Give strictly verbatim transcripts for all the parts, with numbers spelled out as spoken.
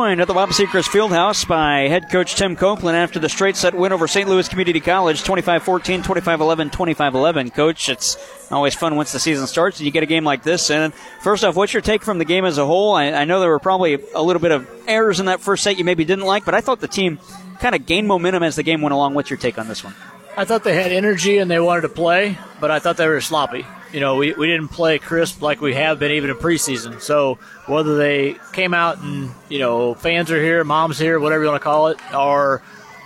At the Wapsie Fieldhouse by head coach Tim Copeland after the straight set win over Saint Louis Community College, twenty-five fourteen, twenty-five eleven, twenty-five eleven. Coach, it's always fun once the season starts and you get a game like this. And first off, what's your take from the game as a whole? I, I know there were probably a little bit of errors in that first set you maybe didn't like, but I thought the team kind of gained momentum as the game went along. What's your take on this one? I thought they had energy and they wanted to play, but I thought they were sloppy. You know, we, we didn't play crisp like we have been even in preseason. So whether they came out and, you know, fans are here, mom's here, whatever you want to call it, or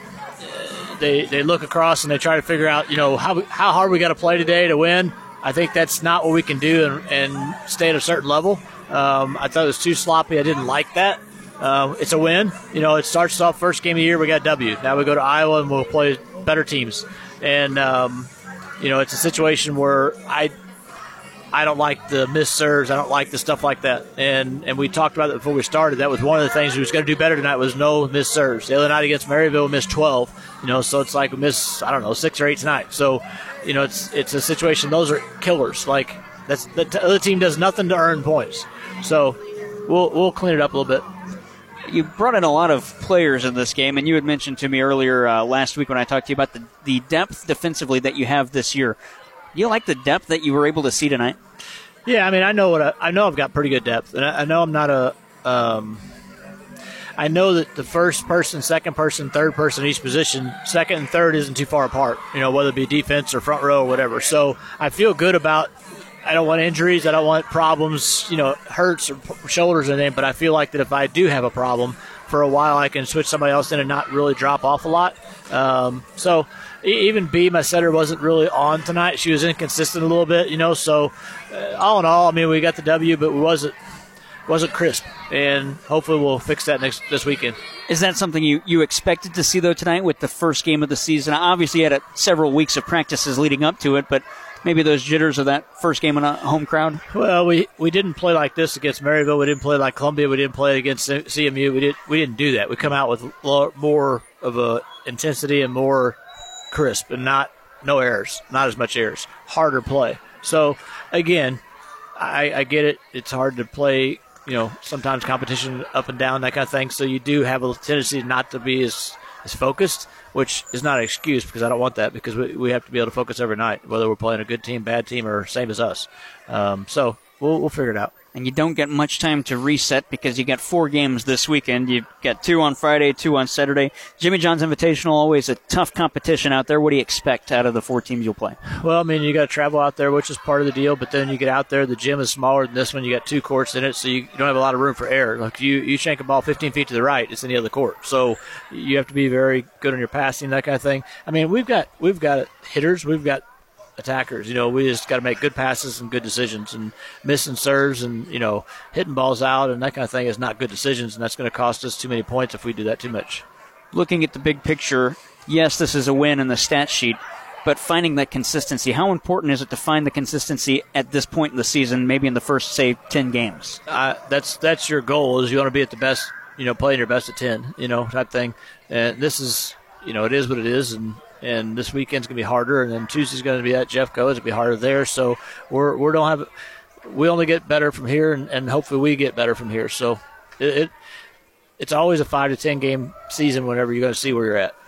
they they look across and they try to figure out, you know, how how hard we got to play today to win, I think that's not what we can do and, and stay at a certain level. Um, I thought it was too sloppy. I didn't like that. Uh, it's a win. You know, it starts off first game of the year, we got W. Now we go to Iowa and we'll play better teams. And, um, you know, it's a situation where I – I don't like the missed serves. I don't like the stuff like that. And and we talked about it before we started. That was one of the things we was going to do better tonight was no missed serves. The other night against Maryville, we missed twelve. You know, so it's like we missed, I don't know, six or eight tonight. So, you know, it's it's a situation. Those are killers. Like, that's the t- other team does nothing to earn points. So we'll we'll clean it up a little bit. You brought in a lot of players in this game, and you had mentioned to me earlier uh, last week when I talked to you about the, the depth defensively that you have this year. You like the depth that you were able to see tonight? Yeah, I mean, I know what I, I know. I've got pretty good depth, and I, I know I'm not a. Um, I know that the first person, second person, third person in each position, second and third isn't too far apart. You know, whether it be defense or front row or whatever. So I feel good about. I don't want injuries. I don't want problems. You know, hurts or p- shoulders or anything. But I feel like that if I do have a problem for a while, I can switch somebody else in and not really drop off a lot. Um, so. Even B, my setter, wasn't really on tonight. She was inconsistent a little bit, you know. So, uh, all in all, I mean, we got the W, but we wasn't wasn't crisp. And hopefully we'll fix that next this weekend. Is that something you, you expected to see, though, tonight with the first game of the season? Obviously, you had a, several weeks of practices leading up to it, but maybe those jitters of that first game in a home crowd? Well, we, we didn't play like this against Maryville. We didn't play like Columbia. We didn't play against C M U. We, did, we didn't do that. We come out with more of a intensity and more – crisp and not no errors, not as much errors, harder play. So again, I, I get it. It's hard to play, you know, sometimes competition up and down, that kind of thing. So you do have a tendency not to be as, as focused, which is not an excuse because I don't want that because we, we have to be able to focus every night, whether we're playing a good team, bad team, or same as us. Um, so we'll, we'll figure it out. And you don't get much time to reset because you got four games this weekend. You've got two on Friday, two on Saturday. Jimmy John's Invitational, always a tough competition out there. What do you expect out of the four teams you'll play? Well, I mean, you got to travel out there, which is part of the deal, but then you get out there, the gym is smaller than this one. You got two courts in it, so you, you don't have a lot of room for error. Like you, you shank a ball fifteen feet to the right, it's in the other court. So you have to be very good on your passing, that kind of thing. I mean, we've got we've got hitters, we've got attackers. You know, we just got to make good passes and good decisions, and missing serves and, you know, hitting balls out and that kind of thing is not good decisions, and that's going to cost us too many points if we do that too much. Looking at the big picture, yes, this is a win in the stat sheet, but finding that consistency, how important is it to find the consistency at this point in the season, maybe in the first, say, ten games? Uh, that's that's your goal, is you want to be at the best, you know, playing your best at ten, you know, type thing. And this is, you know, it is what it is, and And this weekend's going to be harder, and then Tuesday's going to be at Jeffco. It's going to be harder there. So we're we don't have we only get better from here, and, and hopefully we get better from here. So it, it it's always a five to ten game season whenever you're going to see where you're at.